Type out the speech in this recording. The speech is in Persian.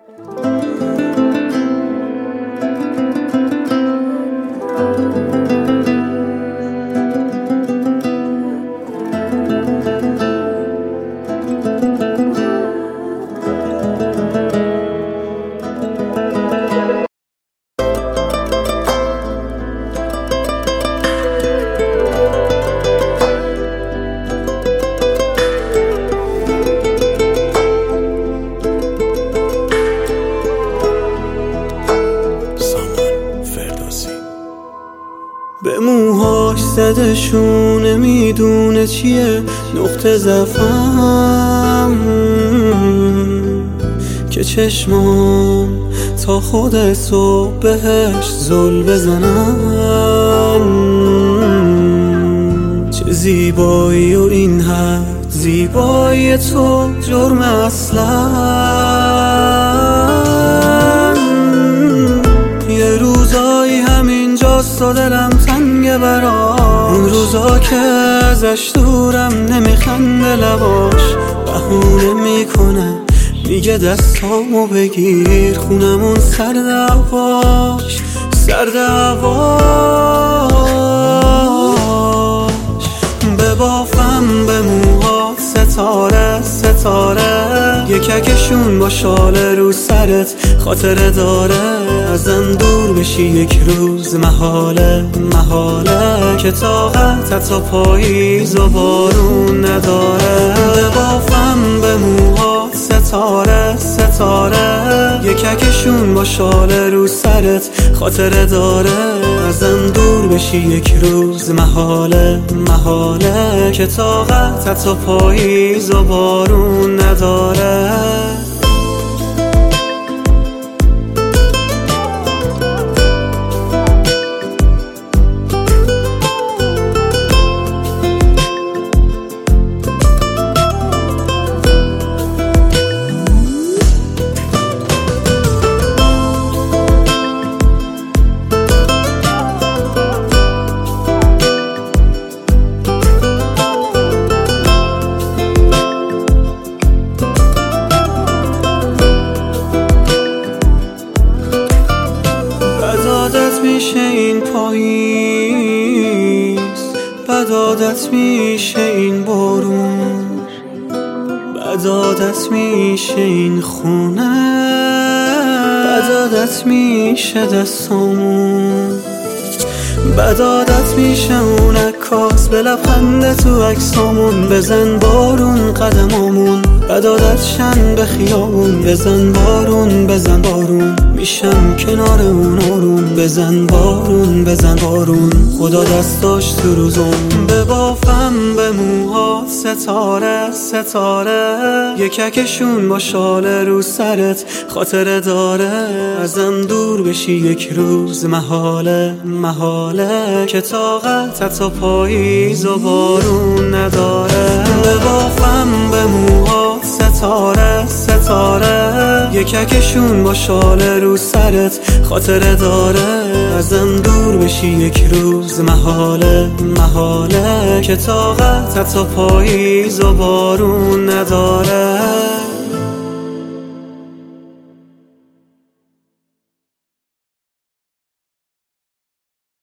به موهاش زده شونه میدونه چیه نقطه ضعفم، که چشمام تا خود صبح بهش زل بزنن. چه زیبایی و این حد زیبایی تو جرم اصلا. یه روزایی همینجاست و دلم تنگه برام، اون روزا که ازش دورم نمیخنده لباش، بهونه میکنه میگه دستامو بگیر خونمون سرد هواش، سرد هواش. ببافم به موهات ستاره ستاره، یککشون با شال رو سرت خاطره داره. ازم دور بشی یک روز محاله محاله، که طاقت حتی پاییز و بارون نداره. ببافم به موهات ستاره ستاره، یککشون با شال رو سرت خاطره داره. ازم دور بشی یک روز محاله محاله، که طاقت حتی پاییز و بارون نداره. میشه این پاییز، بد عادت میشه این بارون، بد عادت میشه این خونه، بد عادت میشه دستامون، بد عادت میشه اون عکاس به لبخند تو عکسامون. بزن بارون قدمامون، بد عادت شن به خیابون. بزن بارون بزن بارون، میشم کنار اون آروم. بزن بارون بزن بارون، خدا دستاش تو روزم. ببافم به موهات ستاره ستاره، یککشون با شال رو سرت خاطره داره. ازم دور بشی یک روز محاله محاله، که طاقت حتی پاییز و بارون نداره. ببافم به موهات ستاره ستاره، یککشون با شال رو سرت خاطره داره. ازم دور بشی یک روز محاله محاله، که طاقت حتی پاییز و بارون نداره.